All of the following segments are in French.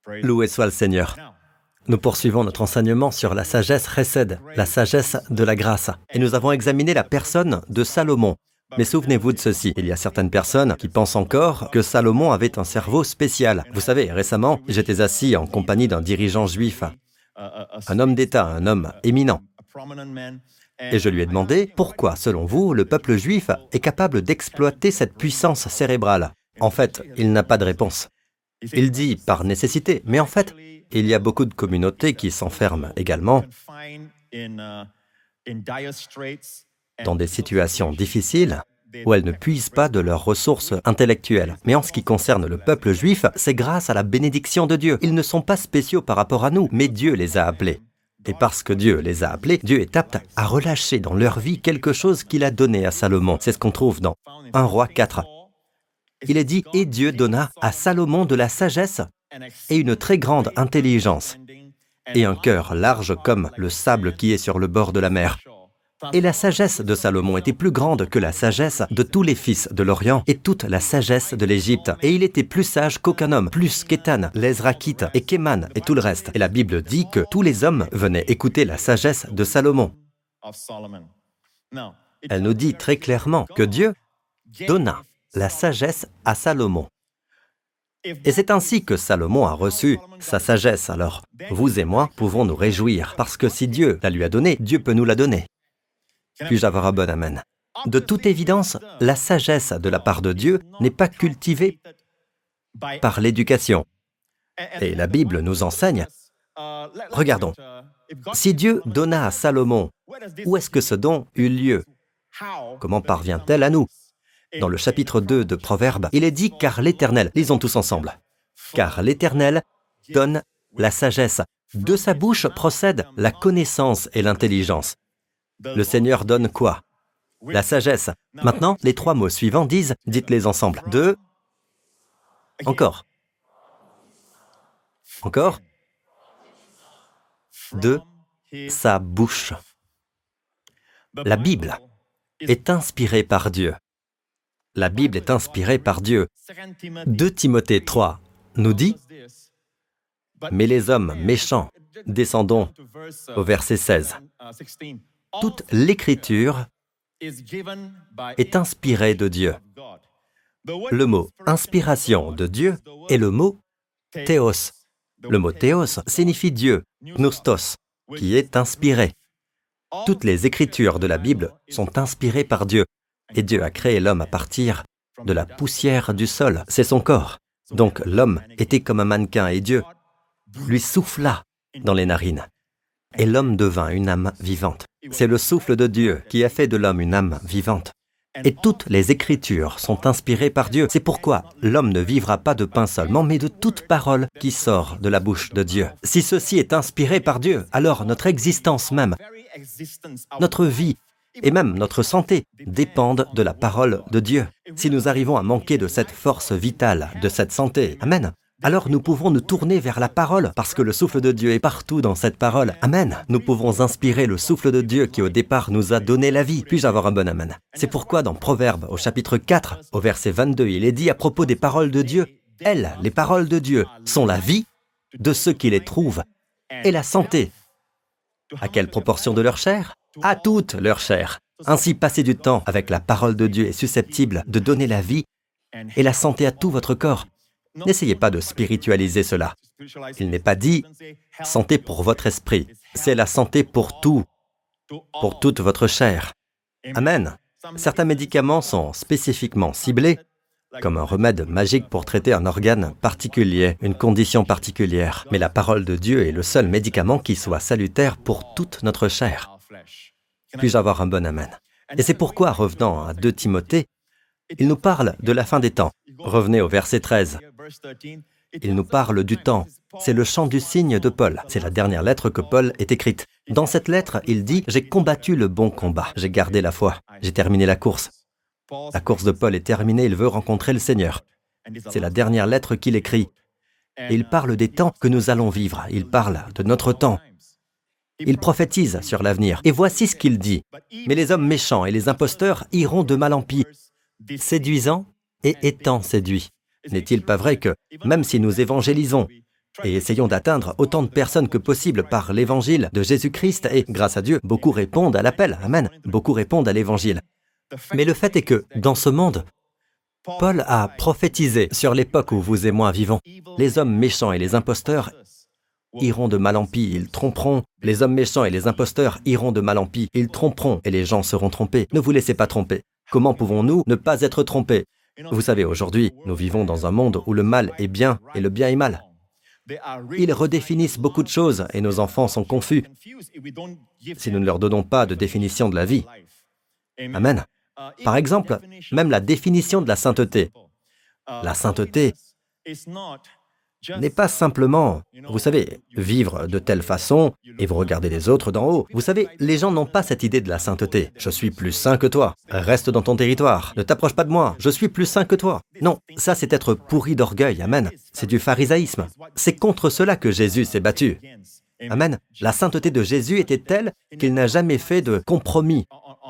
Loué soit le Seigneur. Nous poursuivons notre enseignement sur la sagesse Chesed, la sagesse de la grâce. Et nous avons examiné la personne de Salomon. Mais souvenez-vous de ceci, il y a certaines personnes qui pensent encore que Salomon avait un cerveau spécial. Vous savez, récemment, j'étais assis en compagnie d'un dirigeant juif, un homme d'État, un homme éminent. Et je lui ai demandé, pourquoi, selon vous, le peuple juif est capable d'exploiter cette puissance cérébrale? En fait, il n'a pas de réponse. Il dit par nécessité, mais en fait, il y a beaucoup de communautés qui s'enferment également dans des situations difficiles où elles ne puisent pas de leurs ressources intellectuelles. Mais en ce qui concerne le peuple juif, c'est grâce à la bénédiction de Dieu. Ils ne sont pas spéciaux par rapport à nous, mais Dieu les a appelés. Et parce que Dieu les a appelés, Dieu est apte à relâcher dans leur vie quelque chose qu'il a donné à Salomon. C'est ce qu'on trouve dans 1 Roi 4. Il est dit « Et Dieu donna à Salomon de la sagesse et une très grande intelligence, et un cœur large comme le sable qui est sur le bord de la mer. » Et la sagesse de Salomon était plus grande que la sagesse de tous les fils de l'Orient et toute la sagesse de l'Égypte. Et il était plus sage qu'aucun homme, plus qu'Étan, l'Ezrakite et qu'Éman et tout le reste. Et la Bible dit que tous les hommes venaient écouter la sagesse de Salomon. Elle nous dit très clairement que Dieu donna la sagesse à Salomon. Et c'est ainsi que Salomon a reçu sa sagesse. Alors, vous et moi pouvons nous réjouir, parce que si Dieu la lui a donnée, Dieu peut nous la donner. Puis-je avoir un bon amen? De toute évidence, la sagesse de la part de Dieu n'est pas cultivée par l'éducation. Et la Bible nous enseigne. Regardons, si Dieu donna à Salomon, où est-ce que ce don eut lieu? Comment parvient-elle à nous? Dans le chapitre 2 de Proverbes, il est dit « Car l'Éternel », lisons tous ensemble, « Car l'Éternel donne la sagesse, de sa bouche procède la connaissance et l'intelligence. » Le Seigneur donne quoi? La sagesse. Maintenant, les trois mots suivants disent, dites-les ensemble, de... Encore. Encore. De sa bouche. La Bible est inspirée par Dieu. La Bible est inspirée par Dieu. 2 Timothée 3 nous dit, « Mais les hommes méchants, descendons au verset 16. Toute l'Écriture est inspirée de Dieu. » Le mot « inspiration de Dieu » est le mot « théos ». Le mot « théos » signifie Dieu, « gnostos », qui est inspiré. Toutes les Écritures de la Bible sont inspirées par Dieu. Et Dieu a créé l'homme à partir de la poussière du sol. C'est son corps. Donc l'homme était comme un mannequin et Dieu lui souffla dans les narines. Et l'homme devint une âme vivante. C'est le souffle de Dieu qui a fait de l'homme une âme vivante. Et toutes les Écritures sont inspirées par Dieu. C'est pourquoi l'homme ne vivra pas de pain seulement, mais de toute parole qui sort de la bouche de Dieu. Si ceci est inspiré par Dieu, alors notre existence même, notre vie, et même notre santé dépendent de la parole de Dieu. Si nous arrivons à manquer de cette force vitale, de cette santé, Amen, alors nous pouvons nous tourner vers la parole, parce que le souffle de Dieu est partout dans cette parole. Amen. Nous pouvons inspirer le souffle de Dieu qui au départ nous a donné la vie. Puis-je avoir un bon amen? C'est pourquoi dans Proverbes, au chapitre 4, au verset 22, il est dit à propos des paroles de Dieu, « Elles, les paroles de Dieu, sont la vie de ceux qui les trouvent, et la santé. » À quelle proportion de leur chair? À toute leur chair. Ainsi, passer du temps avec la parole de Dieu est susceptible de donner la vie et la santé à tout votre corps. N'essayez pas de spiritualiser cela. Il n'est pas dit « santé pour votre esprit », c'est la santé pour tout, pour toute votre chair. Amen. Certains médicaments sont spécifiquement ciblés comme un remède magique pour traiter un organe particulier, une condition particulière. Mais la parole de Dieu est le seul médicament qui soit salutaire pour toute notre chair. Puis-je avoir un bon amen? Et c'est pourquoi, revenant à 2 Timothée, il nous parle de la fin des temps. Revenez au verset 13. Il nous parle du temps. C'est le chant du cygne de Paul. C'est la dernière lettre que Paul ait écrite. Dans cette lettre, il dit « J'ai combattu le bon combat. J'ai gardé la foi. J'ai terminé la course. » La course de Paul est terminée, il veut rencontrer le Seigneur. C'est la dernière lettre qu'il écrit. Et il parle des temps que nous allons vivre. Il parle de notre temps. Il prophétise sur l'avenir. Et voici ce qu'il dit. « Mais les hommes méchants et les imposteurs iront de mal en pis, séduisant et étant séduits. » N'est-il pas vrai que, même si nous évangélisons, et essayons d'atteindre autant de personnes que possible par l'évangile de Jésus-Christ et, grâce à Dieu, beaucoup répondent à l'appel. Amen. Beaucoup répondent à l'évangile. Mais le fait est que, dans ce monde, Paul a prophétisé sur l'époque où vous et moi vivons. Les hommes méchants et les imposteurs iront de mal en pis, ils tromperont. Les hommes méchants et les imposteurs iront de mal en pis, ils tromperont et les gens seront trompés. Ne vous laissez pas tromper. Comment pouvons-nous ne pas être trompés? Vous savez, aujourd'hui, nous vivons dans un monde où le mal est bien et le bien est mal. Ils redéfinissent beaucoup de choses et nos enfants sont confus si nous ne leur donnons pas de définition de la vie. Amen. Par exemple, même la définition de la sainteté. La sainteté n'est pas simplement, vous savez, vivre de telle façon et vous regardez les autres d'en haut. Vous savez, les gens n'ont pas cette idée de la sainteté. Je suis plus saint que toi. Reste dans ton territoire. Ne t'approche pas de moi. Je suis plus saint que toi. Non, ça c'est être pourri d'orgueil. Amen. C'est du pharisaïsme. C'est contre cela que Jésus s'est battu. Amen. La sainteté de Jésus était telle qu'il n'a jamais fait de compromis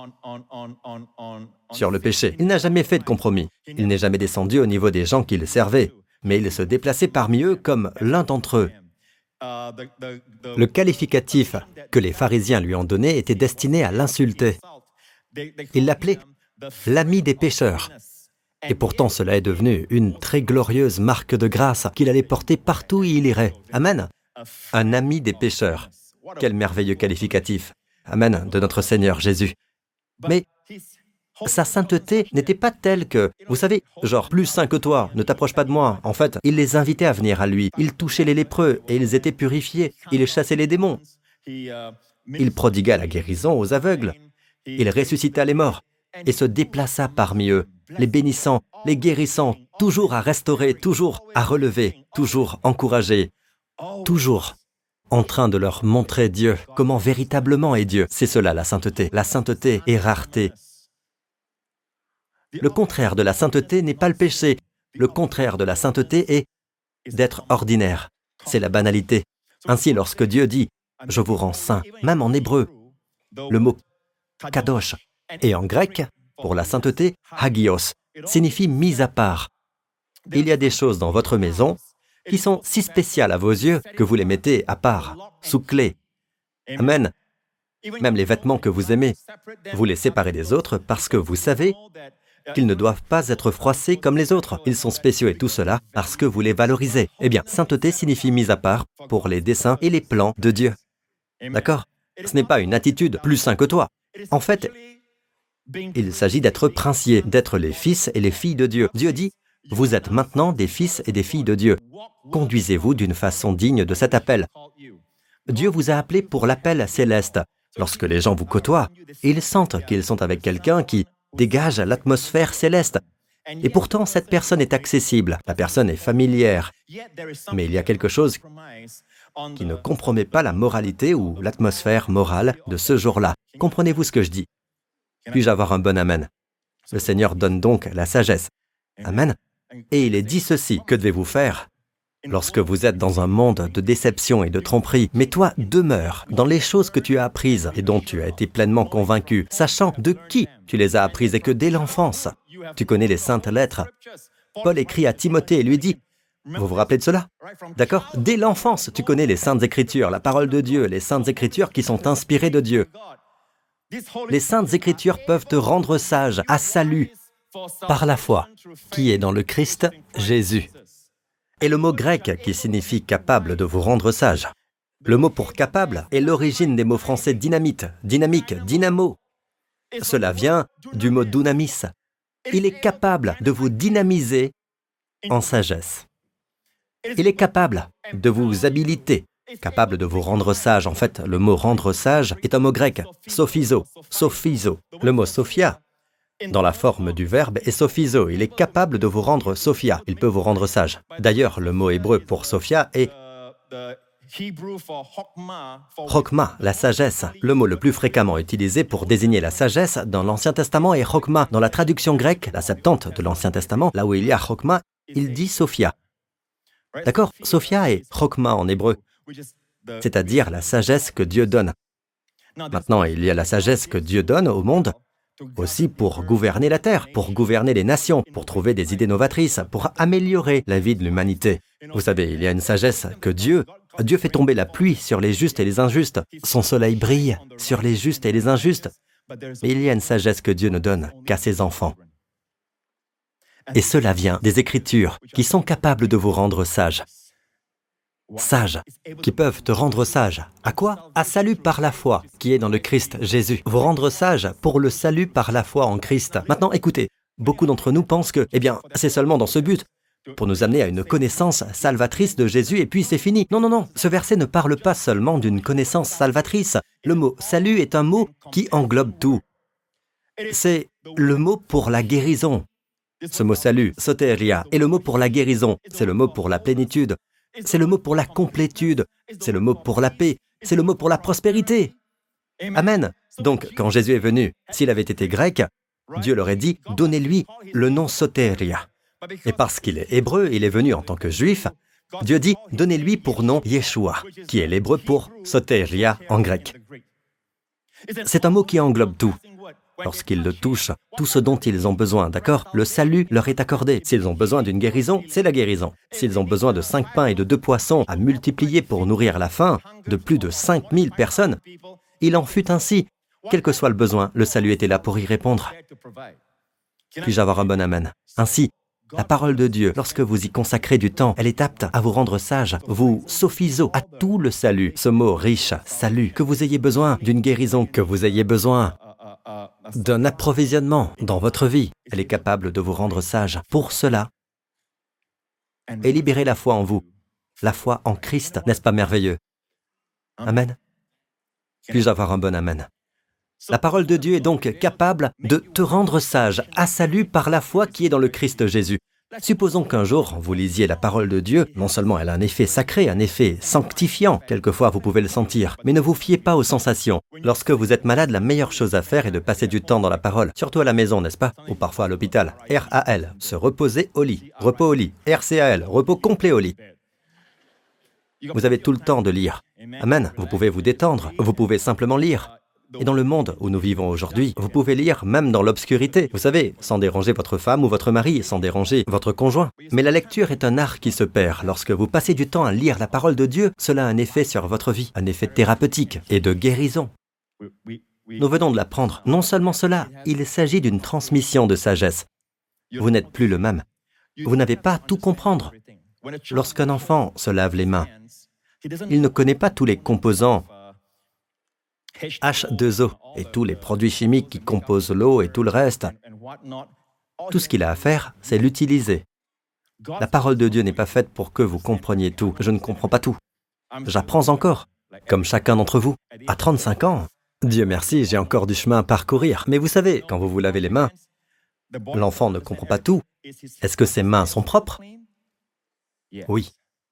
sur le péché. Il n'a jamais fait de compromis. Il n'est jamais descendu au niveau des gens qu'il servait, mais il se déplaçait parmi eux comme l'un d'entre eux. Le qualificatif que les pharisiens lui ont donné était destiné à l'insulter. Il l'appelait « l'ami des pécheurs ». Et pourtant, cela est devenu une très glorieuse marque de grâce qu'il allait porter partout où il irait. Amen. Un ami des pécheurs. Quel merveilleux qualificatif. Amen, de notre Seigneur Jésus. Mais sa sainteté n'était pas telle que, vous savez, genre, plus saint que toi, ne t'approche pas de moi. En fait, il les invitait à venir à lui. Il touchait les lépreux et ils étaient purifiés. Il chassait les démons. Il prodigua la guérison aux aveugles. Il ressuscita les morts et se déplaça parmi eux, les bénissant, les guérissant, toujours à restaurer, toujours à relever, toujours encourager, toujours en train de leur montrer Dieu, comment véritablement est Dieu. C'est cela la sainteté. La sainteté est rareté. Le contraire de la sainteté n'est pas le péché. Le contraire de la sainteté est d'être ordinaire. C'est la banalité. Ainsi, lorsque Dieu dit « Je vous rends saint », même en hébreu, le mot « kadosh » et en grec, pour la sainteté, « hagios » signifie « mis à part ». Il y a des choses dans votre maison qui sont si spéciales à vos yeux que vous les mettez à part, sous clé. Amen. Même les vêtements que vous aimez, vous les séparez des autres parce que vous savez qu'ils ne doivent pas être froissés comme les autres. Ils sont spéciaux et tout cela parce que vous les valorisez. Eh bien, sainteté signifie mise à part pour les desseins et les plans de Dieu. D'accord? Ce n'est pas une attitude plus saint que toi. En fait, il s'agit d'être princier, d'être les fils et les filles de Dieu. Dieu dit, vous êtes maintenant des fils et des filles de Dieu. Conduisez-vous d'une façon digne de cet appel. Dieu vous a appelé pour l'appel céleste. Lorsque les gens vous côtoient, ils sentent qu'ils sont avec quelqu'un qui dégage l'atmosphère céleste. Et pourtant, cette personne est accessible, la personne est familière. Mais il y a quelque chose qui ne compromet pas la moralité ou l'atmosphère morale de ce jour-là. Comprenez-vous ce que je dis? Puis-je avoir un bon amen? Le Seigneur donne donc la sagesse. Amen. Et il est dit ceci, que devez-vous faire lorsque vous êtes dans un monde de déception et de tromperie? Mais toi, demeure dans les choses que tu as apprises et dont tu as été pleinement convaincu, sachant de qui tu les as apprises et que dès l'enfance, tu connais les saintes lettres. Paul écrit à Timothée et lui dit, vous vous rappelez de cela? D'accord? Dès l'enfance, tu connais les saintes écritures, la parole de Dieu, les saintes écritures qui sont inspirées de Dieu. Les saintes écritures peuvent te rendre sage, à salut, par la foi, qui est dans le Christ Jésus. Et le mot grec qui signifie « capable » de vous rendre sage. Le mot pour « capable » est l'origine des mots français « dynamite »,« dynamique »,« dynamo ». Cela vient du mot « dunamis ». Il est capable de vous dynamiser en sagesse. Il est capable de vous habiliter, capable de vous rendre sage. En fait, le mot « rendre sage » est un mot grec, « sophizo », « sophizo ». Le mot « sophia » dans la forme du verbe est sophizo. Il est capable de vous rendre sophia. Il peut vous rendre sage. D'ailleurs, le mot hébreu pour sophia est chokma, la sagesse. Le mot le plus fréquemment utilisé pour désigner la sagesse dans l'Ancien Testament est chokma. Dans la traduction grecque, la Septante de l'Ancien Testament, là où il y a chokma, il dit sophia. D'accord? Sophia est chokma en hébreu, c'est-à-dire la sagesse que Dieu donne. Maintenant, il y a la sagesse que Dieu donne au monde, aussi pour gouverner la terre, pour gouverner les nations, pour trouver des idées novatrices, pour améliorer la vie de l'humanité. Vous savez, il y a une sagesse que Dieu fait tomber la pluie sur les justes et les injustes. Son soleil brille sur les justes et les injustes. Mais il y a une sagesse que Dieu ne donne qu'à ses enfants. Et cela vient des Écritures qui sont capables de vous rendre sages. Sages, qui peuvent te rendre sage. À quoi? À salut par la foi, qui est dans le Christ Jésus. Vous rendre sage pour le salut par la foi en Christ. Maintenant, écoutez, beaucoup d'entre nous pensent que, c'est seulement dans ce but, pour nous amener à une connaissance salvatrice de Jésus, et puis c'est fini. Non, non, non, ce verset ne parle pas seulement d'une connaissance salvatrice. Le mot « salut » est un mot qui englobe tout. C'est le mot pour la guérison. Ce mot « salut », soteria, est le mot pour la guérison, c'est le mot pour la plénitude, c'est le mot pour la complétude, c'est le mot pour la paix, c'est le mot pour la prospérité. Amen. Donc, quand Jésus est venu, s'il avait été grec, Dieu leur a dit « donnez-lui le nom soteria ». Et parce qu'il est hébreu, il est venu en tant que juif, Dieu dit « donnez-lui pour nom Yeshua », qui est l'hébreu pour soteria en grec. C'est un mot qui englobe tout. Lorsqu'ils le touchent, tout ce dont ils ont besoin, d'accord? Le salut leur est accordé. S'ils ont besoin d'une guérison, c'est la guérison. S'ils ont besoin de 5 pains et de 2 poissons à multiplier pour nourrir la faim de plus de 5000 personnes, il en fut ainsi. Quel que soit le besoin, le salut était là pour y répondre. Puis-je avoir un bon amen? Ainsi, la parole de Dieu, lorsque vous y consacrez du temps, elle est apte à vous rendre sage, vous sophiso à tout le salut. Ce mot riche, salut, que vous ayez besoin d'une guérison, que vous ayez besoin d'un approvisionnement dans votre vie, elle est capable de vous rendre sage. Pour cela, et libérer la foi en vous, la foi en Christ, n'est-ce pas merveilleux? Amen. Puis-je avoir un bon amen? La parole de Dieu est donc capable de te rendre sage, à salut par la foi qui est dans le Christ Jésus. Supposons qu'un jour, vous lisiez la parole de Dieu, non seulement elle a un effet sacré, un effet sanctifiant, quelquefois vous pouvez le sentir, mais ne vous fiez pas aux sensations. Lorsque vous êtes malade, la meilleure chose à faire est de passer du temps dans la parole, surtout à la maison, n'est-ce pas? Ou parfois à l'hôpital. R-A-L, se reposer au lit, repos au lit. R-C-A-L, repos complet au lit. Vous avez tout le temps de lire. Amen. Vous pouvez vous détendre, vous pouvez simplement lire. Et dans le monde où nous vivons aujourd'hui, vous pouvez lire même dans l'obscurité. Vous savez, sans déranger votre femme ou votre mari, sans déranger votre conjoint. Mais la lecture est un art qui se perd. Lorsque vous passez du temps à lire la parole de Dieu, cela a un effet sur votre vie, un effet thérapeutique et de guérison. Nous venons de l'apprendre. Non seulement cela, il s'agit d'une transmission de sagesse. Vous n'êtes plus le même. Vous n'avez pas à tout comprendre. Lorsqu'un enfant se lave les mains, il ne connaît pas tous les composants H2O et tous les produits chimiques qui composent l'eau et tout le reste. Tout ce qu'il a à faire, c'est l'utiliser. La parole de Dieu n'est pas faite pour que vous compreniez tout. Je ne comprends pas tout. J'apprends encore, comme chacun d'entre vous. À 35 ans, Dieu merci, j'ai encore du chemin à parcourir. Mais vous savez, quand vous vous lavez les mains, l'enfant ne comprend pas tout. Est-ce que ses mains sont propres? Oui.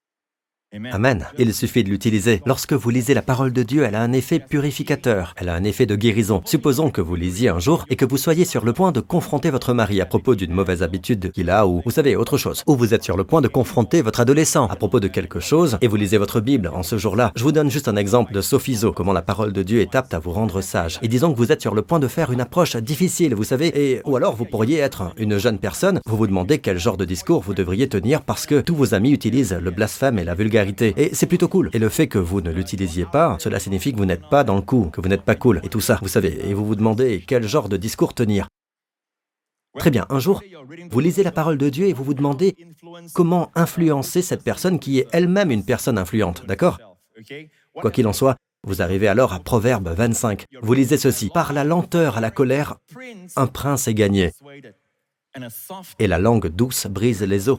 Amen. Il suffit de l'utiliser. Lorsque vous lisez la parole de Dieu, elle a un effet purificateur. Elle a un effet de guérison. Supposons que vous lisiez un jour et que vous soyez sur le point de confronter votre mari à propos d'une mauvaise habitude qu'il a ou, vous savez, autre chose. Ou vous êtes sur le point de confronter votre adolescent à propos de quelque chose et vous lisez votre Bible en ce jour-là. Je vous donne juste un exemple de sophiso, comment la parole de Dieu est apte à vous rendre sage. Et disons que vous êtes sur le point de faire une approche difficile, vous savez, ou alors vous pourriez être une jeune personne, vous vous demandez quel genre de discours vous devriez tenir parce que tous vos amis utilisent le blasphème et la vulgarité. Et c'est plutôt cool. Et le fait que vous ne l'utilisiez pas, cela signifie que vous n'êtes pas dans le coup, que vous n'êtes pas cool, et tout ça, vous savez. Et vous vous demandez quel genre de discours tenir. Très bien, un jour, vous lisez la parole de Dieu et vous vous demandez comment influencer cette personne qui est elle-même une personne influente, d'accord? Quoi qu'il en soit, vous arrivez alors à Proverbe 25. Vous lisez ceci. « Par la lenteur à la colère, un prince est gagné, et la langue douce brise les os. »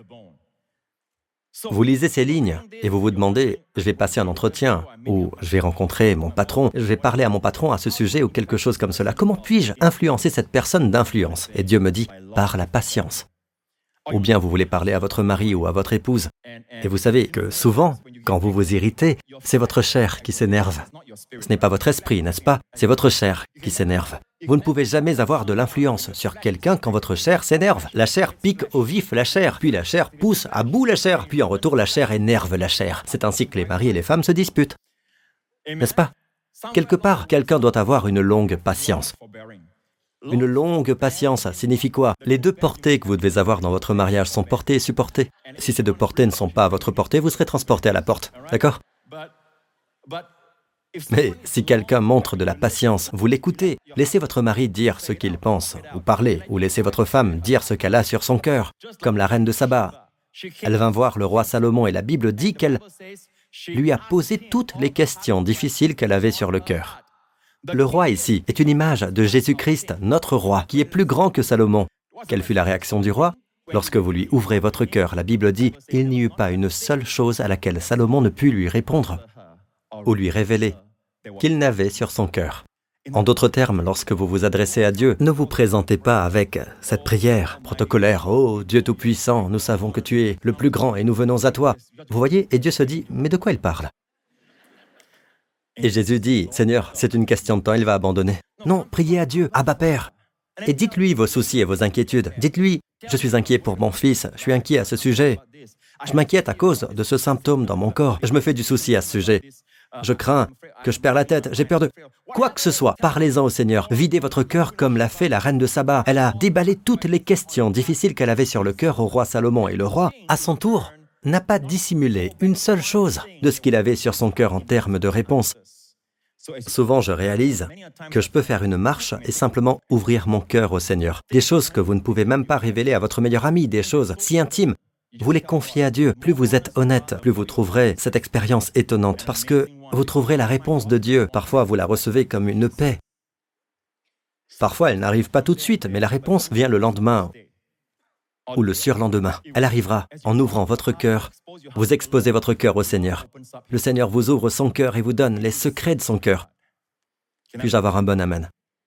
Vous lisez ces lignes et vous vous demandez « je vais passer un entretien » ou « je vais rencontrer mon patron, je vais parler à mon patron à ce sujet » ou quelque chose comme cela. Comment puis-je influencer cette personne d'influence? Et Dieu me dit « par la patience ». Ou bien vous voulez parler à votre mari ou à votre épouse. Et vous savez que souvent, quand vous vous irritez, c'est votre chair qui s'énerve. Ce n'est pas votre esprit, n'est-ce pas? C'est votre chair qui s'énerve. Vous ne pouvez jamais avoir de l'influence sur quelqu'un quand votre chair s'énerve. La chair pique au vif la chair, puis la chair pousse à bout la chair, puis en retour la chair énerve la chair. C'est ainsi que les maris et les femmes se disputent. N'est-ce pas? Quelque part, quelqu'un doit avoir une longue patience. Une longue patience signifie quoi? Les deux portées que vous devez avoir dans votre mariage sont portées et supportées. Si ces deux portées ne sont pas à votre portée, vous serez transporté à la porte, d'accord? Mais si quelqu'un montre de la patience, vous l'écoutez. Laissez votre mari dire ce qu'il pense, ou parler, ou laissez votre femme dire ce qu'elle a sur son cœur, comme la reine de Saba. Elle vint voir le roi Salomon et la Bible dit qu'elle lui a posé toutes les questions difficiles qu'elle avait sur le cœur. Le roi ici est une image de Jésus-Christ, notre roi, qui est plus grand que Salomon. Quelle fut la réaction du roi? Lorsque vous lui ouvrez votre cœur, la Bible dit « Il n'y eut pas une seule chose à laquelle Salomon ne put lui répondre ou lui révéler qu'il n'avait sur son cœur. » En d'autres termes, lorsque vous vous adressez à Dieu, ne vous présentez pas avec cette prière protocolaire « Oh, Dieu Tout-Puissant, nous savons que tu es le plus grand et nous venons à toi. » Vous voyez, et Dieu se dit « Mais de quoi il parle ?» Et Jésus dit « Seigneur, c'est une question de temps, il va abandonner. » Non, priez à Dieu, Abba Père. Et dites-lui vos soucis et vos inquiétudes. Dites-lui « Je suis inquiet pour mon fils, je suis inquiet à ce sujet. Je m'inquiète à cause de ce symptôme dans mon corps. Je me fais du souci à ce sujet. Je crains que je perds la tête, j'ai peur de... » Quoi que ce soit, parlez-en au Seigneur. Videz votre cœur comme l'a fait la reine de Saba. Elle a déballé toutes les questions difficiles qu'elle avait sur le cœur au roi Salomon. Et le roi, à son tour, n'a pas dissimulé une seule chose de ce qu'il avait sur son cœur en termes de réponse. Souvent, je réalise que je peux faire une marche et simplement ouvrir mon cœur au Seigneur. Des choses que vous ne pouvez même pas révéler à votre meilleur ami, des choses si intimes. Vous les confiez à Dieu. Plus vous êtes honnête, plus vous trouverez cette expérience étonnante. Parce que vous trouverez la réponse de Dieu. Parfois, vous la recevez comme une paix. Parfois, elle n'arrive pas tout de suite, mais la réponse vient le lendemain ou le surlendemain. Elle arrivera en ouvrant votre cœur. Vous exposez votre cœur au Seigneur. Le Seigneur vous ouvre son cœur et vous donne les secrets de son cœur. Puis-je avoir un bon amen?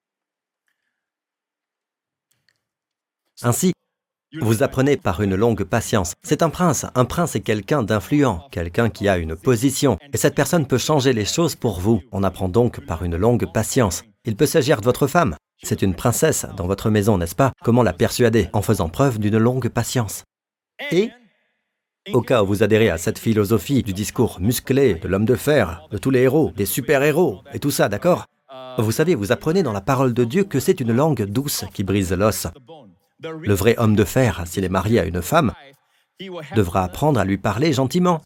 Ainsi, vous apprenez par une longue patience. C'est un prince. Un prince est quelqu'un d'influent, quelqu'un qui a une position. Et cette personne peut changer les choses pour vous. On apprend donc par une longue patience. Il peut s'agir de votre femme. C'est une princesse dans votre maison, n'est-ce pas? Comment la persuader? En faisant preuve d'une longue patience. Et, au cas où vous adhérez à cette philosophie du discours musclé, de l'homme de fer, de tous les héros, des super-héros, et tout ça, d'accord? Vous savez, vous apprenez dans la parole de Dieu que c'est une langue douce qui brise l'os. Le vrai homme de fer, s'il est marié à une femme, devra apprendre à lui parler gentiment.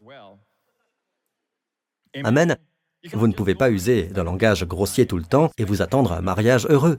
Amen. Vous ne pouvez pas user d'un langage grossier tout le temps et vous attendre à un mariage heureux.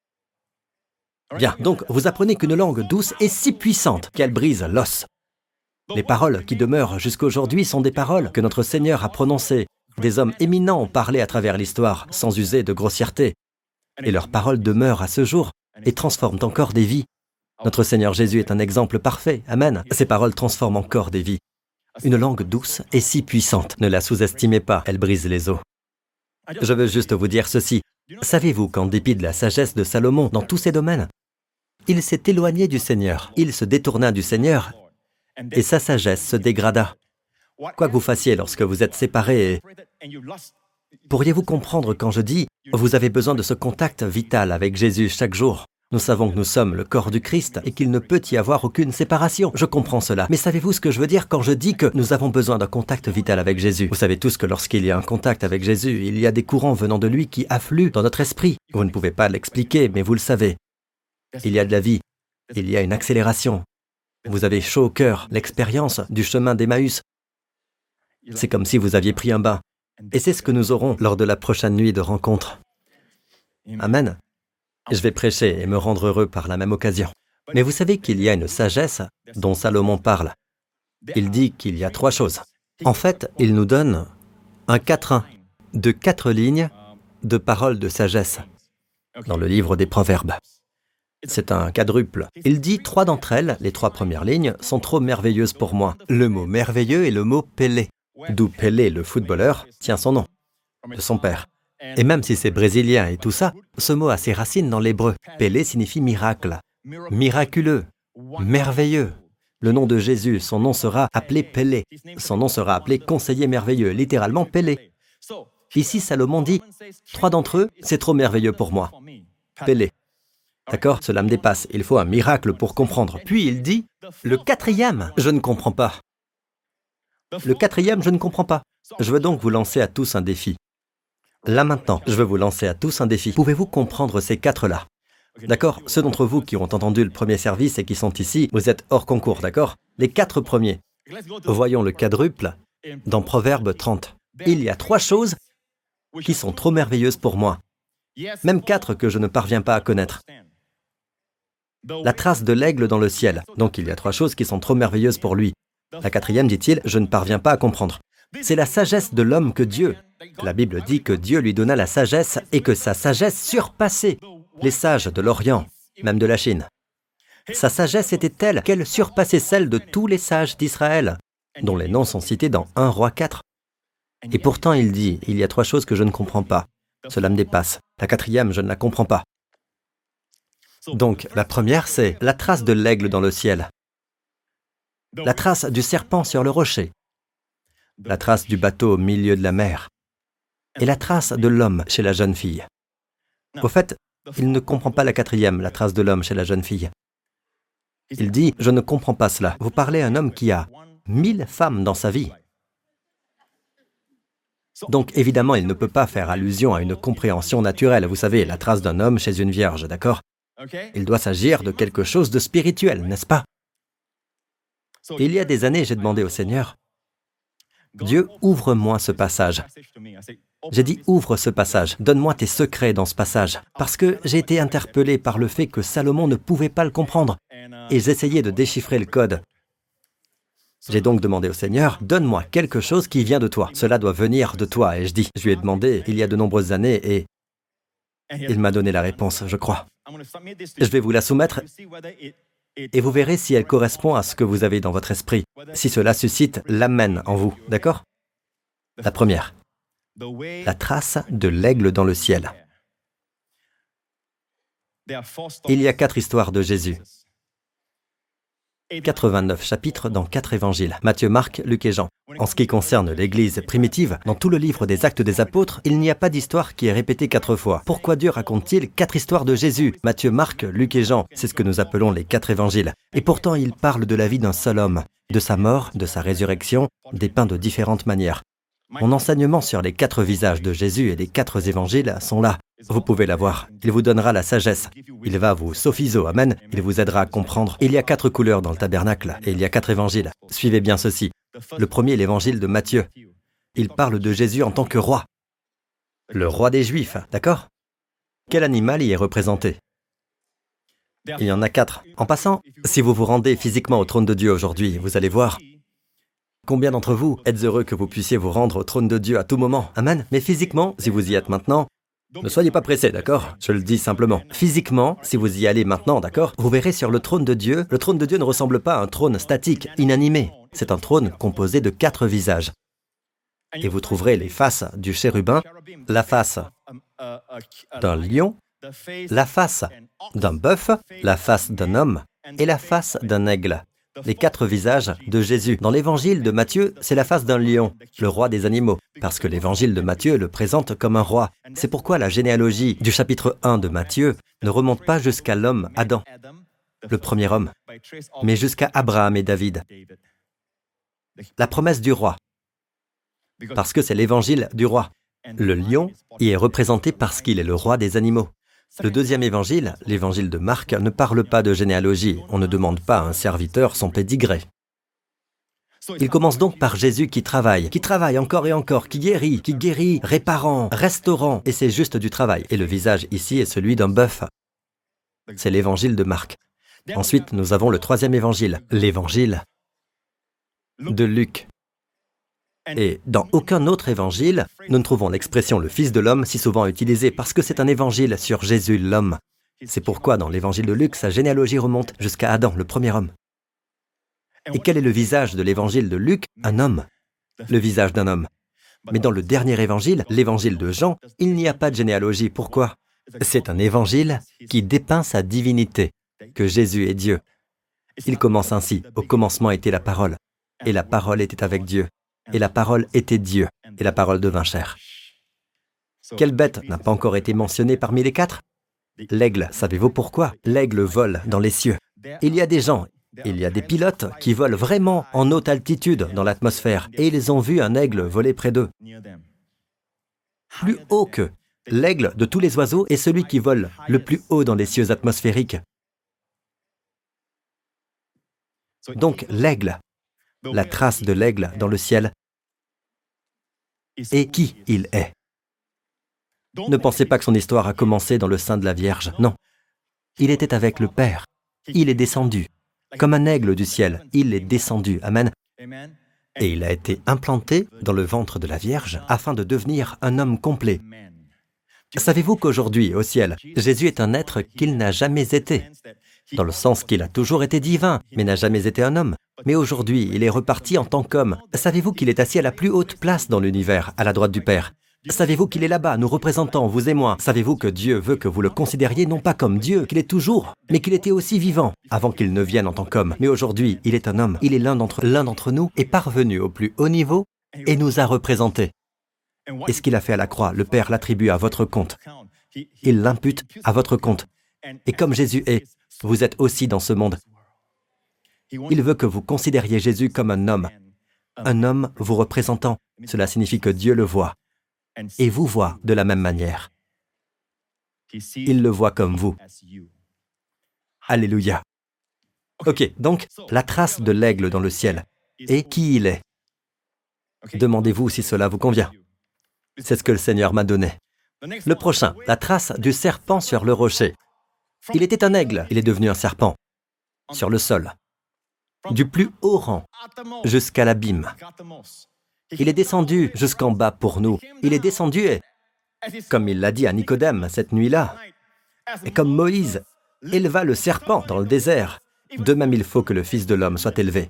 Bien, donc vous apprenez qu'une langue douce est si puissante qu'elle brise l'os. Les paroles qui demeurent jusqu'aujourd'hui sont des paroles que notre Seigneur a prononcées. Des hommes éminents ont parlé à travers l'histoire, sans user de grossièreté. Et leurs paroles demeurent à ce jour et transforment encore des vies. Notre Seigneur Jésus est un exemple parfait. Amen. Ces paroles transforment encore des vies. Une langue douce est si puissante. Ne la sous-estimez pas, elle brise les os. Je veux juste vous dire ceci. Savez-vous qu'en dépit de la sagesse de Salomon dans tous ces domaines, il s'est éloigné du Seigneur, il se détourna du Seigneur, et sa sagesse se dégrada. Quoi que vous fassiez lorsque vous êtes séparés, pourriez-vous comprendre quand je dis « Vous avez besoin de ce contact vital avec Jésus chaque jour ». Nous savons que nous sommes le corps du Christ et qu'il ne peut y avoir aucune séparation. Je comprends cela. Mais savez-vous ce que je veux dire quand je dis que nous avons besoin d'un contact vital avec Jésus? Vous savez tous que lorsqu'il y a un contact avec Jésus, il y a des courants venant de lui qui affluent dans notre esprit. Vous ne pouvez pas l'expliquer, mais vous le savez. Il y a de la vie. Il y a une accélération. Vous avez chaud au cœur, l'expérience du chemin d'Emmaüs. C'est comme si vous aviez pris un bain. Et c'est ce que nous aurons lors de la prochaine nuit de rencontre. Amen. Je vais prêcher et me rendre heureux par la même occasion. Mais vous savez qu'il y a une sagesse dont Salomon parle. Il dit qu'il y a 3 choses. En fait, il nous donne un quatrain de 4 lignes de paroles de sagesse dans le livre des Proverbes. C'est un quadruple. Il dit 3 d'entre elles, les 3 premières lignes, sont trop merveilleuses pour moi. Le mot merveilleux est le mot Pelé, d'où Pelé, le footballeur, tient son nom, de son père. Et même si c'est brésilien et tout ça, ce mot a ses racines dans l'hébreu. Pelé signifie miracle, miraculeux, merveilleux. Le nom de Jésus, son nom sera appelé Pelé. Son nom sera appelé conseiller merveilleux, littéralement Pelé. Ici, Salomon dit, 3 d'entre eux, c'est trop merveilleux pour moi. Pelé. D'accord? Cela me dépasse. Il faut un miracle pour comprendre. Puis il dit, le 4e, je ne comprends pas. Le 4e, je ne comprends pas. Je veux donc vous lancer à tous un défi. Là maintenant, je veux vous lancer à tous un défi. Pouvez-vous comprendre ces 4-là? D'accord? Ceux d'entre vous qui ont entendu le premier service et qui sont ici, vous êtes hors concours, d'accord? Les 4 premiers. Voyons le quadruple dans Proverbe 30. Il y a 3 choses qui sont trop merveilleuses pour moi, même 4 que je ne parviens pas à connaître. La trace de l'aigle dans le ciel. Donc il y a 3 choses qui sont trop merveilleuses pour lui. La 4e, dit-il, je ne parviens pas à comprendre. C'est la sagesse de l'homme que Dieu. La Bible dit que Dieu lui donna la sagesse et que sa sagesse surpassait les sages de l'Orient, même de la Chine. Sa sagesse était telle qu'elle surpassait celle de tous les sages d'Israël, dont les noms sont cités dans 1 Roi 4. Et pourtant il dit, il y a 3 choses que je ne comprends pas. Cela me dépasse. La 4e, je ne la comprends pas. Donc, la première, c'est la trace de l'aigle dans le ciel, la trace du serpent sur le rocher, la trace du bateau au milieu de la mer, et la trace de l'homme chez la jeune fille. Au fait, il ne comprend pas la 4e, la trace de l'homme chez la jeune fille. Il dit, je ne comprends pas cela. Vous parlez à un homme qui a 1000 femmes dans sa vie. Donc évidemment, il ne peut pas faire allusion à une compréhension naturelle. Vous savez, la trace d'un homme chez une vierge, d'accord? Il doit s'agir de quelque chose de spirituel, n'est-ce pas? Il y a des années, j'ai demandé au Seigneur, Dieu, ouvre-moi ce passage. J'ai dit, ouvre ce passage, donne-moi tes secrets dans ce passage, parce que j'ai été interpellé par le fait que Salomon ne pouvait pas le comprendre, et j'essayais de déchiffrer le code. J'ai donc demandé au Seigneur, donne-moi quelque chose qui vient de toi. Cela doit venir de toi. Et je lui ai demandé il y a de nombreuses années et il m'a donné la réponse, je crois. Je vais vous la soumettre et vous verrez si elle correspond à ce que vous avez dans votre esprit, si cela suscite l'amen en vous, d'accord? La première, la trace de l'aigle dans le ciel. Il y a 4 histoires de Jésus. 89 chapitres dans 4 évangiles, Matthieu, Marc, Luc et Jean. En ce qui concerne l'Église primitive, dans tout le livre des Actes des Apôtres, il n'y a pas d'histoire qui est répétée 4 fois. Pourquoi Dieu raconte-t-il 4 histoires de Jésus? Matthieu, Marc, Luc et Jean, c'est ce que nous appelons les 4 évangiles. Et pourtant, il parle de la vie d'un seul homme, de sa mort, de sa résurrection, dépeint de différentes manières. Mon enseignement sur les 4 visages de Jésus et les 4 évangiles sont là. Vous pouvez l'avoir. Il vous donnera la sagesse. Il va vous sophiso, amen. Il vous aidera à comprendre. Il y a 4 couleurs dans le tabernacle et il y a 4 évangiles. Suivez bien ceci. Le premier est l'évangile de Matthieu. Il parle de Jésus en tant que roi. Le roi des Juifs, d'accord? Quel animal y est représenté? Il y en a 4. En passant, si vous vous rendez physiquement au trône de Dieu aujourd'hui, vous allez voir. Combien d'entre vous êtes heureux que vous puissiez vous rendre au trône de Dieu à tout moment? Amen. Mais physiquement, si vous y êtes maintenant, ne soyez pas pressés, d'accord? Je le dis simplement. Physiquement, si vous y allez maintenant, d'accord? Vous verrez sur le trône de Dieu ne ressemble pas à un trône statique, inanimé. C'est un trône composé de 4 visages. Et vous trouverez les faces du chérubin, la face d'un lion, la face d'un bœuf, la face d'un homme et la face d'un aigle. Les 4 visages de Jésus. Dans l'évangile de Matthieu, c'est la face d'un lion, le roi des animaux, parce que l'évangile de Matthieu le présente comme un roi. C'est pourquoi la généalogie du chapitre 1 de Matthieu ne remonte pas jusqu'à l'homme Adam, le premier homme, mais jusqu'à Abraham et David. La promesse du roi, parce que c'est l'évangile du roi. Le lion y est représenté parce qu'il est le roi des animaux. Le deuxième évangile, l'évangile de Marc, ne parle pas de généalogie. On ne demande pas à un serviteur son pédigré. Il commence donc par Jésus qui travaille encore et encore, qui guérit, réparant, restaurant, et c'est juste du travail. Et le visage ici est celui d'un bœuf. C'est l'évangile de Marc. Ensuite, nous avons le troisième évangile, l'évangile de Luc. Et dans aucun autre évangile, nous ne trouvons l'expression « le Fils de l'homme » si souvent utilisée parce que c'est un évangile sur Jésus l'homme. C'est pourquoi dans l'évangile de Luc, sa généalogie remonte jusqu'à Adam, le premier homme. Et quel est le visage de l'évangile de Luc? Un homme. Le visage d'un homme. Mais dans le dernier évangile, l'évangile de Jean, il n'y a pas de généalogie. Pourquoi? C'est un évangile qui dépeint sa divinité, que Jésus est Dieu. Il commence ainsi. Au commencement était la parole, et la parole était avec Dieu. Et la parole était Dieu, et la parole devint chair. Quelle bête n'a pas encore été mentionnée parmi les 4? L'aigle, savez-vous pourquoi? L'aigle vole dans les cieux. Il y a des gens, il y a des pilotes qui volent vraiment en haute altitude dans l'atmosphère, et ils ont vu un aigle voler près d'eux. Plus haut qu'eux. L'aigle de tous les oiseaux est celui qui vole le plus haut dans les cieux atmosphériques. Donc l'aigle, la trace de l'aigle dans le ciel, est qui il est. Ne pensez pas que son histoire a commencé dans le sein de la Vierge, non. Il était avec le Père. Il est descendu. Comme un aigle du ciel, il est descendu. Amen. Et il a été implanté dans le ventre de la Vierge afin de devenir un homme complet. Savez-vous qu'aujourd'hui, au ciel, Jésus est un être qu'il n'a jamais été, dans le sens qu'il a toujours été divin, mais n'a jamais été un homme. Mais aujourd'hui, il est reparti en tant qu'homme. Savez-vous qu'il est assis à la plus haute place dans l'univers, à la droite du Père? Savez-vous qu'il est là-bas, nous représentant, vous et moi? Savez-vous que Dieu veut que vous le considériez non pas comme Dieu, qu'il est toujours, mais qu'il était aussi vivant, avant qu'il ne vienne en tant qu'homme. Mais aujourd'hui, il est un homme, il est l'un d'entre nous, est parvenu au plus haut niveau et nous a représentés. Et ce qu'il a fait à la croix, le Père l'attribue à votre compte. Il l'impute à votre compte. Et comme Jésus est, vous êtes aussi dans ce monde. Il veut que vous considériez Jésus comme un homme vous représentant. Cela signifie que Dieu le voit et vous voit de la même manière. Il le voit comme vous. Alléluia. Ok, donc, la trace de l'aigle dans le ciel et qui il est. Demandez-vous si cela vous convient. C'est ce que le Seigneur m'a donné. Le prochain, la trace du serpent sur le rocher. Il était un aigle, il est devenu un serpent, sur le sol, du plus haut rang jusqu'à l'abîme. Il est descendu jusqu'en bas pour nous. Il est descendu et, comme il l'a dit à Nicodème cette nuit-là, et comme Moïse éleva le serpent dans le désert, de même il faut que le Fils de l'homme soit élevé.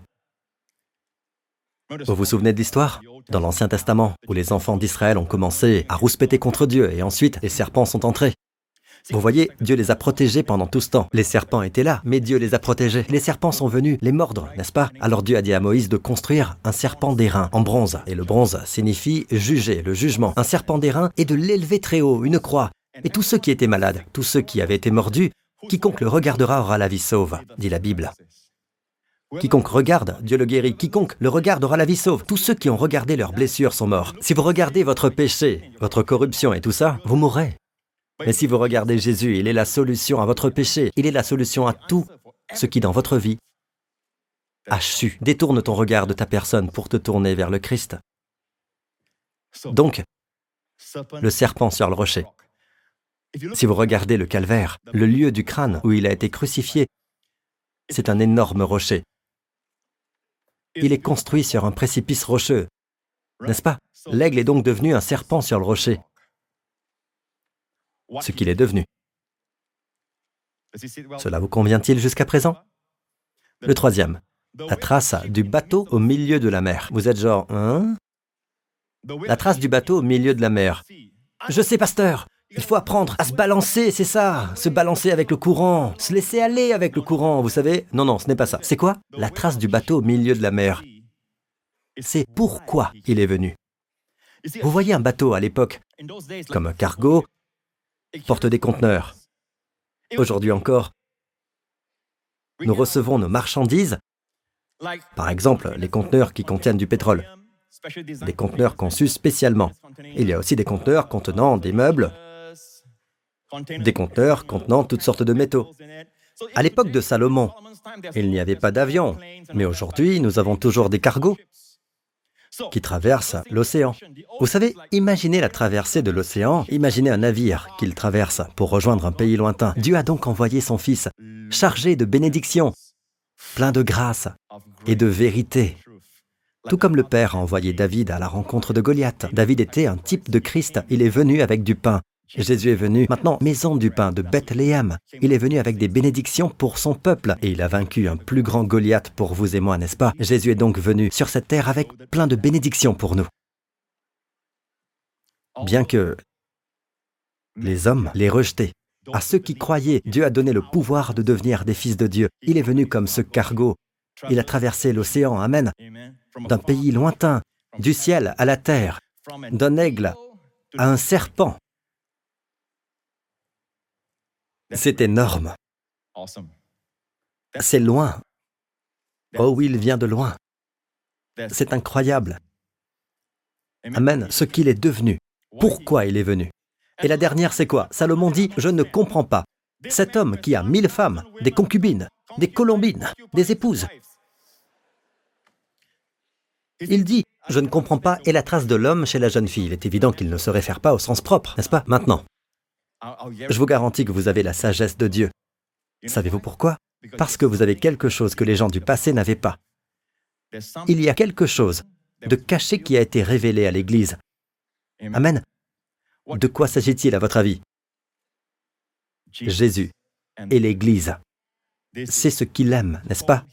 Vous vous souvenez de l'histoire? Dans l'Ancien Testament, où les enfants d'Israël ont commencé à rouspéter contre Dieu, et ensuite les serpents sont entrés. Vous voyez, Dieu les a protégés pendant tout ce temps. Les serpents étaient là, mais Dieu les a protégés. Les serpents sont venus les mordre, n'est-ce pas? Alors Dieu a dit à Moïse de construire un serpent d'airain en bronze. Et le bronze signifie juger, le jugement. Un serpent d'airain et de l'élever très haut, une croix. Et tous ceux qui étaient malades, tous ceux qui avaient été mordus, quiconque le regardera aura la vie sauve, dit la Bible. Quiconque regarde, Dieu le guérit. Quiconque le regarde aura la vie sauve. Tous ceux qui ont regardé leurs blessures sont morts. Si vous regardez votre péché, votre corruption et tout ça, vous mourrez. Mais si vous regardez Jésus, il est la solution à votre péché. Il est la solution à tout ce qui dans votre vie a chu. Détourne ton regard de ta personne pour te tourner vers le Christ. Donc, le serpent sur le rocher. Si vous regardez le calvaire, le lieu du crâne où il a été crucifié, c'est un énorme rocher. Il est construit sur un précipice rocheux, n'est-ce pas? L'aigle est donc devenu un serpent sur le rocher. Ce qu'il est devenu. Cela vous convient-il jusqu'à présent? Le troisième, la trace du bateau au milieu de la mer. Vous êtes genre, hein? La trace du bateau au milieu de la mer. Je sais, pasteur, il faut apprendre à se balancer, c'est ça, se balancer avec le courant, se laisser aller avec le courant, vous savez? Non, non, ce n'est pas ça. C'est quoi? La trace du bateau au milieu de la mer. C'est pourquoi il est venu. Vous voyez un bateau à l'époque, comme un cargo, porte des conteneurs. Aujourd'hui encore, nous recevons nos marchandises, par exemple les conteneurs qui contiennent du pétrole, des conteneurs conçus spécialement. Il y a aussi des conteneurs contenant des meubles, des conteneurs contenant toutes sortes de métaux. À l'époque de Salomon, il n'y avait pas d'avion, mais aujourd'hui, nous avons toujours des cargos qui traversent l'océan. Vous savez, imaginez la traversée de l'océan, imaginez un navire qu'il traverse pour rejoindre un pays lointain. Dieu a donc envoyé son Fils, chargé de bénédictions, plein de grâce et de vérité. Tout comme le Père a envoyé David à la rencontre de Goliath. David était un type de Christ, il est venu avec du pain. Jésus est venu, maintenant, maison du pain de Bethléem. Il est venu avec des bénédictions pour son peuple et il a vaincu un plus grand Goliath pour vous et moi, n'est-ce pas? Jésus est donc venu sur cette terre avec plein de bénédictions pour nous. Bien que les hommes les rejetaient, à ceux qui croyaient, Dieu a donné le pouvoir de devenir des fils de Dieu. Il est venu comme ce cargo. Il a traversé l'océan, amen, d'un pays lointain, du ciel à la terre, d'un aigle à un serpent. C'est énorme. C'est loin. Oh oui, il vient de loin. C'est incroyable. Amen, ce qu'il est devenu. Pourquoi il est venu? Et la dernière, c'est quoi? Salomon dit, je ne comprends pas. Cet homme qui a 1000 femmes, des concubines, des colombines, des épouses. Il dit, je ne comprends pas, et la trace de l'homme chez la jeune fille. Il est évident qu'il ne se réfère pas au sens propre, n'est-ce pas? Maintenant, je vous garantis que vous avez la sagesse de Dieu. Savez-vous pourquoi? Parce que vous avez quelque chose que les gens du passé n'avaient pas. Il y a quelque chose de caché qui a été révélé à l'Église. Amen. De quoi s'agit-il à votre avis? Jésus et l'Église. C'est ce qu'il aime, n'est-ce pas?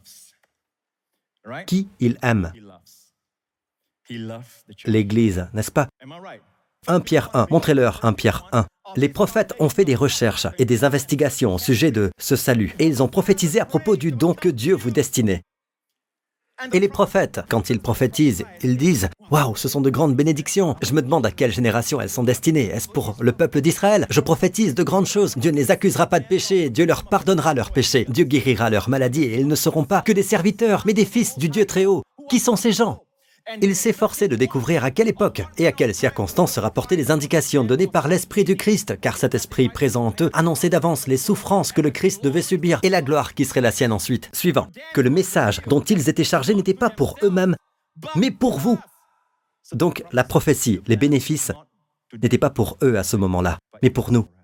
Qui il aime? L'Église, n'est-ce pas? 1 Pierre 1, montrez-leur 1 Pierre 1. Les prophètes ont fait des recherches et des investigations au sujet de ce salut, et ils ont prophétisé à propos du don que Dieu vous destinait. Et les prophètes, quand ils prophétisent, ils disent « Waouh, ce sont de grandes bénédictions. Je me demande à quelle génération elles sont destinées. Est-ce pour le peuple d'Israël? Je prophétise de grandes choses. Dieu ne les accusera pas de péché. Dieu leur pardonnera leurs péchés. Dieu guérira leurs maladies et ils ne seront pas que des serviteurs, mais des fils du Dieu très haut. Qui sont ces gens ?» Il s'efforçait de découvrir à quelle époque et à quelles circonstances se rapportaient les indications données par l'Esprit du Christ, car cet Esprit présent en eux annonçait d'avance les souffrances que le Christ devait subir et la gloire qui serait la sienne ensuite. Suivant, que le message dont ils étaient chargés n'était pas pour eux-mêmes, mais pour vous. Donc la prophétie, les bénéfices, n'étaient pas pour eux à ce moment-là, mais pour nous.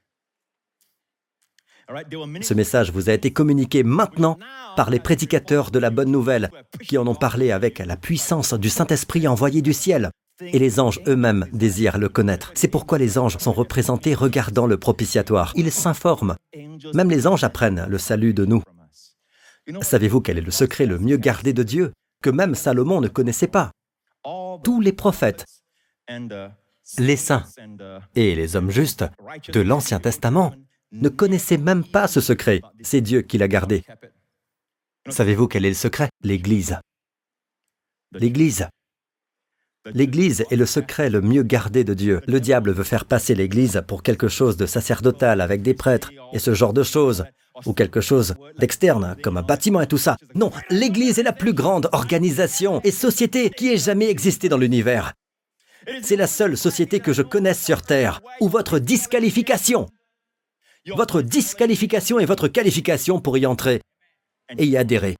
Ce message vous a été communiqué maintenant par les prédicateurs de la bonne nouvelle, qui en ont parlé avec la puissance du Saint-Esprit envoyé du ciel. Et les anges eux-mêmes désirent le connaître. C'est pourquoi les anges sont représentés regardant le propitiatoire. Ils s'informent. Même les anges apprennent le salut de nous. Savez-vous quel est le secret le mieux gardé de Dieu, que même Salomon ne connaissait pas? Tous les prophètes, les saints et les hommes justes de l'Ancien Testament ne connaissaient même pas ce secret. C'est Dieu qui l'a gardé. Savez-vous quel est le secret? L'Église. L'Église. L'Église est le secret le mieux gardé de Dieu. Le diable veut faire passer l'Église pour quelque chose de sacerdotal avec des prêtres et ce genre de choses, ou quelque chose d'externe, comme un bâtiment et tout ça. Non, l'Église est la plus grande organisation et société qui ait jamais existé dans l'univers. C'est la seule société que je connaisse sur Terre où votre disqualification et votre qualification pour y entrer et y adhérer.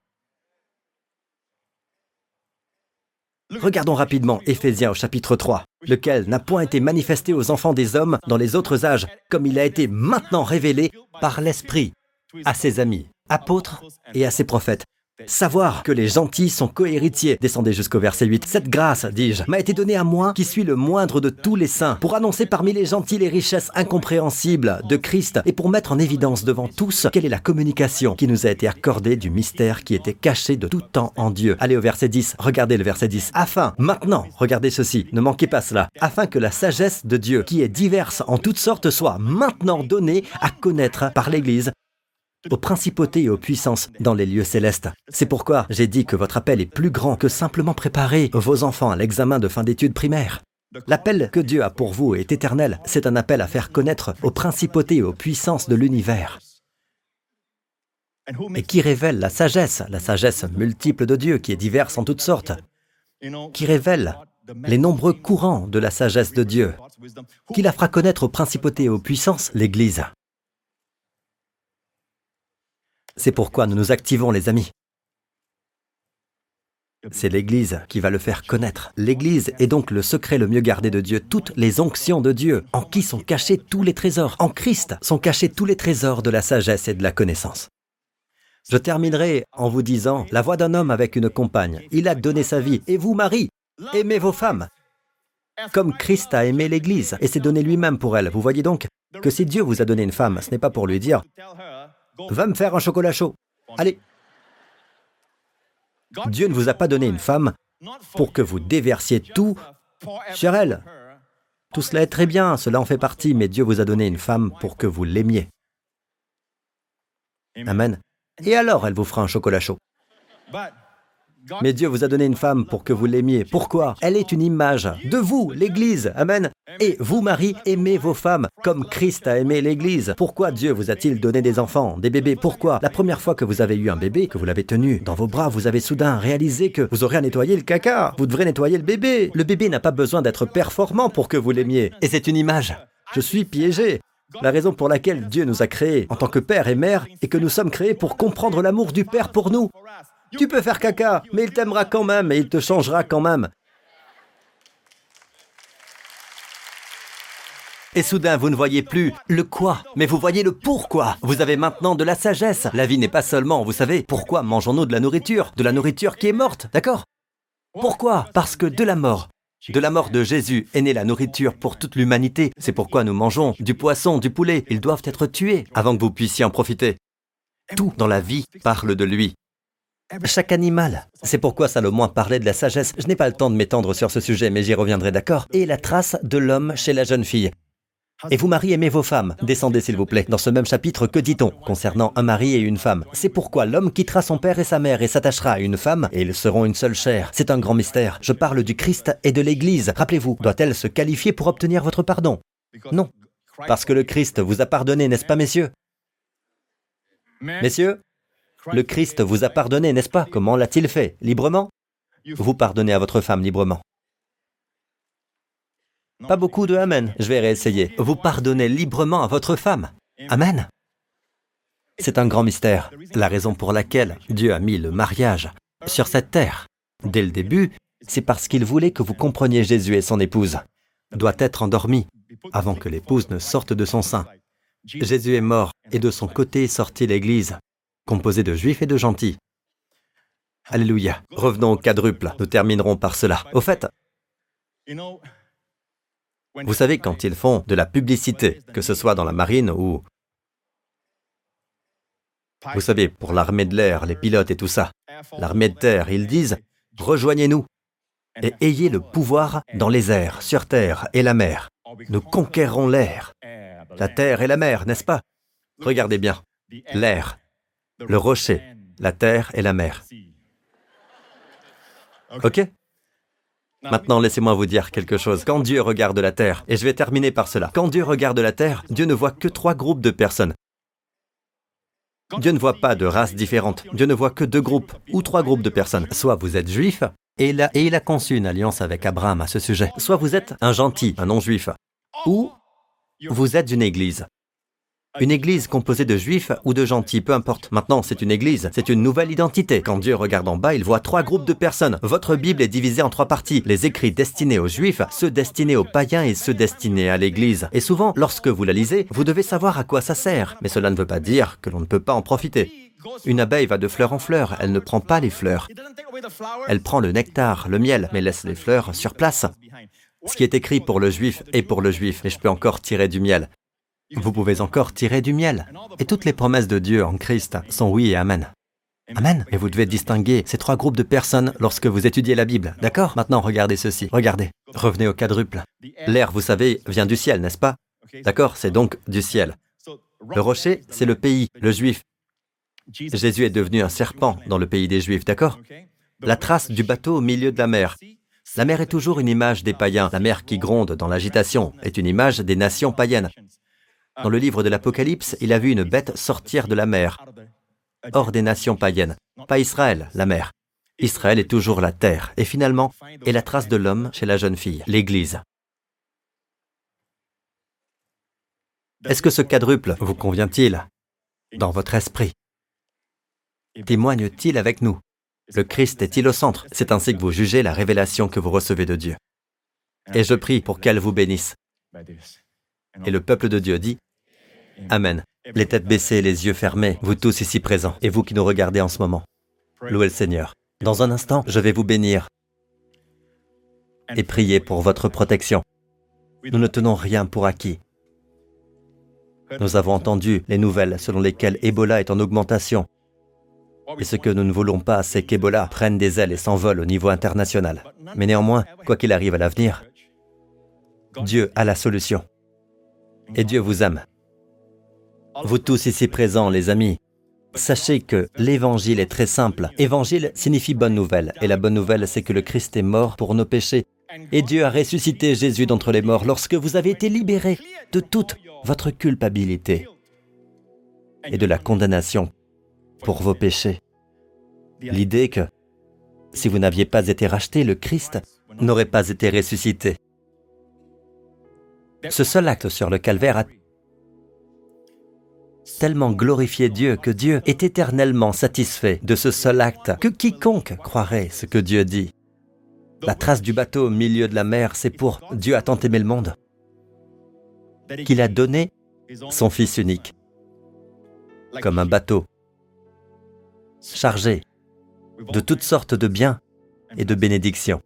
Regardons rapidement Éphésiens au chapitre 3, lequel n'a point été manifesté aux enfants des hommes dans les autres âges, comme il a été maintenant révélé par l'Esprit à ses amis, apôtres et à ses prophètes. Savoir que les gentils sont cohéritiers. Descendez jusqu'au verset 8. Cette grâce, dis-je, m'a été donnée à moi, qui suis le moindre de tous les saints, pour annoncer parmi les gentils les richesses incompréhensibles de Christ et pour mettre en évidence devant tous quelle est la communication qui nous a été accordée du mystère qui était caché de tout temps en Dieu. Allez au verset 10, regardez le verset 10. Afin, maintenant, regardez ceci, ne manquez pas cela, afin que la sagesse de Dieu, qui est diverse en toutes sortes, soit maintenant donnée à connaître par l'Église, aux principautés et aux puissances dans les lieux célestes. C'est pourquoi j'ai dit que votre appel est plus grand que simplement préparer vos enfants à l'examen de fin d'études primaires. L'appel que Dieu a pour vous est éternel. C'est un appel à faire connaître aux principautés et aux puissances de l'univers et qui révèle la sagesse multiple de Dieu qui est diverse en toutes sortes, qui révèle les nombreux courants de la sagesse de Dieu, qui la fera connaître aux principautés et aux puissances, l'Église. C'est pourquoi nous nous activons, les amis. C'est l'Église qui va le faire connaître. L'Église est donc le secret le mieux gardé de Dieu, toutes les onctions de Dieu, en qui sont cachés tous les trésors. En Christ sont cachés tous les trésors de la sagesse et de la connaissance. Je terminerai en vous disant, la voix d'un homme avec une compagne. Il a donné sa vie. Et vous, Marie, aimez vos femmes, comme Christ a aimé l'Église et s'est donné lui-même pour elle. Vous voyez donc que si Dieu vous a donné une femme, ce n'est pas pour lui dire « Va me faire un chocolat chaud. Allez. » Dieu ne vous a pas donné une femme pour que vous déversiez tout sur elle. Tout cela est très bien, cela en fait partie, mais Dieu vous a donné une femme pour que vous l'aimiez. Amen. Et alors, elle vous fera un chocolat chaud. Mais Dieu vous a donné une femme pour que vous l'aimiez. Pourquoi? Elle est une image de vous, l'Église. Amen. Et vous, Marie, aimez vos femmes comme Christ a aimé l'Église. Pourquoi Dieu vous a-t-il donné des enfants, des bébés? Pourquoi? La première fois que vous avez eu un bébé, que vous l'avez tenu dans vos bras, vous avez soudain réalisé que vous aurez à nettoyer le caca. Vous devrez nettoyer le bébé. Le bébé n'a pas besoin d'être performant pour que vous l'aimiez. Et c'est une image. Je suis piégé. La raison pour laquelle Dieu nous a créés en tant que père et mère est que nous sommes créés pour comprendre l'amour du Père pour nous. Tu peux faire caca, mais il t'aimera quand même et il te changera quand même. Et soudain, vous ne voyez plus le quoi, mais vous voyez le pourquoi. Vous avez maintenant de la sagesse. La vie n'est pas seulement, vous savez, pourquoi mangeons-nous de la nourriture qui est morte, d'accord? Pourquoi? Parce que de la mort de Jésus est née la nourriture pour toute l'humanité. C'est pourquoi nous mangeons du poisson, du poulet. Ils doivent être tués avant que vous puissiez en profiter. Tout dans la vie parle de lui. Chaque animal. C'est pourquoi Salomon parlait de la sagesse. Je n'ai pas le temps de m'étendre sur ce sujet, mais j'y reviendrai, d'accord? Et la trace de l'homme chez la jeune fille. Et vous, maris, aimez vos femmes. Descendez, s'il vous plaît. Dans ce même chapitre, que dit-on concernant un mari et une femme? C'est pourquoi l'homme quittera son père et sa mère et s'attachera à une femme, et ils seront une seule chair. C'est un grand mystère. Je parle du Christ et de l'Église. Rappelez-vous, doit-elle se qualifier pour obtenir votre pardon? Non. Parce que le Christ vous a pardonné, n'est-ce pas, messieurs? Messieurs, le Christ vous a pardonné, n'est-ce pas? Comment l'a-t-il fait? Librement? Vous pardonnez à votre femme librement. Pas beaucoup de amen. Je vais réessayer. Vous pardonnez librement à votre femme. Amen. C'est un grand mystère. La raison pour laquelle Dieu a mis le mariage sur cette terre, dès le début, c'est parce qu'il voulait que vous compreniez Jésus et son épouse. Doit être endormi avant que l'épouse ne sorte de son sein. Jésus est mort et de son côté est sortie l'Église, composée de juifs et de gentils. Alléluia. Revenons au quadruple. Nous terminerons par cela. Au fait, vous savez, quand ils font de la publicité, que ce soit dans la marine ou, vous savez, pour l'armée de l'air, les pilotes et tout ça, l'armée de terre, ils disent « Rejoignez-nous et ayez le pouvoir dans les airs, sur terre et la mer. Nous conquérons l'air, la terre et la mer, n'est-ce pas? Regardez bien, l'air, le rocher, la terre et la mer. Ok? Maintenant, laissez-moi vous dire quelque chose. Quand Dieu regarde la terre, et je vais terminer par cela, quand Dieu regarde la terre, Dieu ne voit que 3 groupes de personnes. Dieu ne voit pas de races différentes. Dieu ne voit que 2 groupes, ou 3 groupes de personnes. Soit vous êtes juif, et il a conçu une alliance avec Abraham à ce sujet. Soit vous êtes un gentil, un non-juif, ou vous êtes une église. Une église composée de juifs ou de gentils, peu importe. Maintenant, c'est une église, c'est une nouvelle identité. Quand Dieu regarde en bas, il voit 3 groupes de personnes. Votre Bible est divisée en 3 parties. Les écrits destinés aux juifs, ceux destinés aux païens et ceux destinés à l'église. Et souvent, lorsque vous la lisez, vous devez savoir à quoi ça sert. Mais cela ne veut pas dire que l'on ne peut pas en profiter. Une abeille va de fleur en fleur, elle ne prend pas les fleurs. Elle prend le nectar, le miel, mais laisse les fleurs sur place. Ce qui est écrit pour le juif est pour le juif, et je peux encore tirer du miel. Vous pouvez encore tirer du miel. Et toutes les promesses de Dieu en Christ sont oui et amen. Amen. Et vous devez distinguer ces 3 groupes de personnes lorsque vous étudiez la Bible. D'accord? Maintenant, regardez ceci. Regardez. Revenez au quadruple. L'air, vous savez, vient du ciel, n'est-ce pas? D'accord? C'est donc du ciel. Le rocher, c'est le pays, le juif. Jésus est devenu un serpent dans le pays des Juifs, d'accord? La trace du bateau au milieu de la mer. La mer est toujours une image des païens. La mer qui gronde dans l'agitation est une image des nations païennes. Dans le livre de l'Apocalypse, il a vu une bête sortir de la mer, hors des nations païennes. Pas Israël, la mer. Israël est toujours la terre, et finalement, est la trace de l'homme chez la jeune fille, l'Église. Est-ce que ce quadruple vous convient-il dans votre esprit? Témoigne-t-il avec nous? Le Christ est-il au centre? C'est ainsi que vous jugez la révélation que vous recevez de Dieu. Et je prie pour qu'elle vous bénisse. Et le peuple de Dieu dit « Amen ». Les têtes baissées, les yeux fermés, vous tous ici présents, et vous qui nous regardez en ce moment. Louez le Seigneur. Dans un instant, je vais vous bénir et prier pour votre protection. Nous ne tenons rien pour acquis. Nous avons entendu les nouvelles selon lesquelles Ebola est en augmentation. Et ce que nous ne voulons pas, c'est qu'Ebola prenne des ailes et s'envole au niveau international. Mais néanmoins, quoi qu'il arrive à l'avenir, Dieu a la solution. Et Dieu vous aime. Vous tous ici présents, les amis, sachez que l'évangile est très simple. Évangile signifie bonne nouvelle. Et la bonne nouvelle, c'est que le Christ est mort pour nos péchés. Et Dieu a ressuscité Jésus d'entre les morts lorsque vous avez été libérés de toute votre culpabilité et de la condamnation pour vos péchés. L'idée que, si vous n'aviez pas été racheté, le Christ n'aurait pas été ressuscité. Ce seul acte sur le calvaire a tellement glorifié Dieu que Dieu est éternellement satisfait de ce seul acte, que quiconque croirait ce que Dieu dit. La trace du bateau au milieu de la mer, c'est pour « Dieu a tant aimé le monde » qu'il a donné son Fils unique, comme un bateau chargé de toutes sortes de biens et de bénédictions,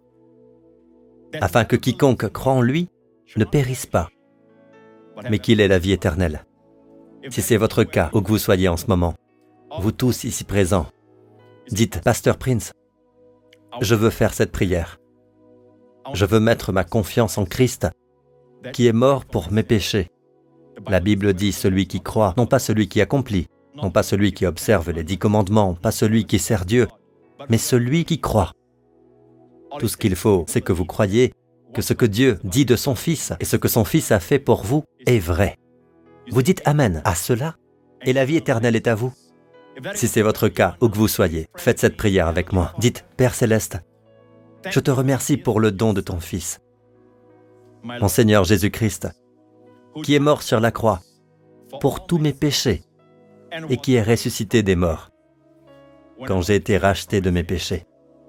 afin que quiconque croit en lui ne périsse pas, mais qu'il ait la vie éternelle. Si c'est votre cas, où que vous soyez en ce moment, vous tous ici présents, dites « Pasteur Prince, je veux faire cette prière. Je veux mettre ma confiance en Christ, qui est mort pour mes péchés. » La Bible dit « celui qui croit, non pas celui qui accomplit, non pas celui qui observe les 10 commandements, pas celui qui sert Dieu, mais celui qui croit. » Tout ce qu'il faut, c'est que vous croyiez que ce que Dieu dit de son Fils et ce que son Fils a fait pour vous est vrai. Vous dites « Amen » à cela, et la vie éternelle est à vous. Si c'est votre cas, où que vous soyez, faites cette prière avec moi. Dites « Père Céleste, je te remercie pour le don de ton Fils, mon Seigneur Jésus-Christ, qui est mort sur la croix pour tous mes péchés et qui est ressuscité des morts quand j'ai été racheté de mes péchés.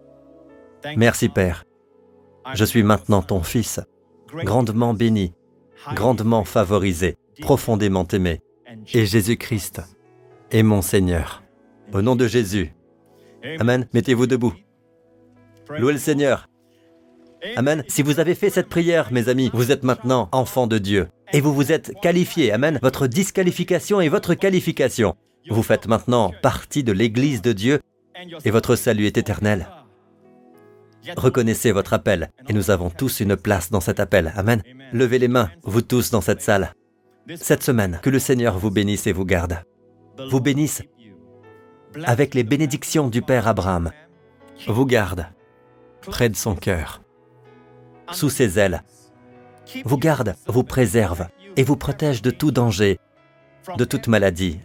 Merci Père, je suis maintenant ton Fils, grandement béni, grandement favorisé, profondément aimé, et Jésus-Christ est mon Seigneur. Au nom de Jésus. Amen. Mettez-vous debout. Louez le Seigneur. Amen. Si vous avez fait cette prière, mes amis, vous êtes maintenant enfants de Dieu. Et vous vous êtes qualifiés. Amen. Votre disqualification est votre qualification. Vous faites maintenant partie de l'Église de Dieu et votre salut est éternel. Reconnaissez votre appel et nous avons tous une place dans cet appel. Amen. Levez les mains, vous tous dans cette salle. Cette semaine, que le Seigneur vous bénisse et vous garde. Vous bénisse avec les bénédictions du Père Abraham. Vous garde près de son cœur, sous ses ailes. Vous garde, vous préserve et vous protège de tout danger, de toute maladie,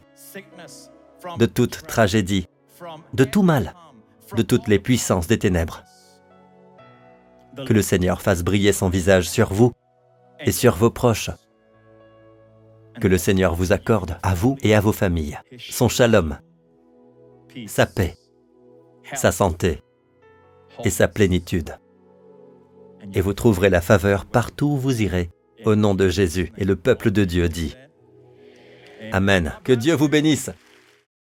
de toute tragédie, de tout mal, de toutes les puissances des ténèbres. Que le Seigneur fasse briller son visage sur vous et sur vos proches. Que le Seigneur vous accorde, à vous et à vos familles, son shalom, sa paix, sa santé et sa plénitude. Et vous trouverez la faveur partout où vous irez, au nom de Jésus. Et le peuple de Dieu dit Amen. Que Dieu vous bénisse.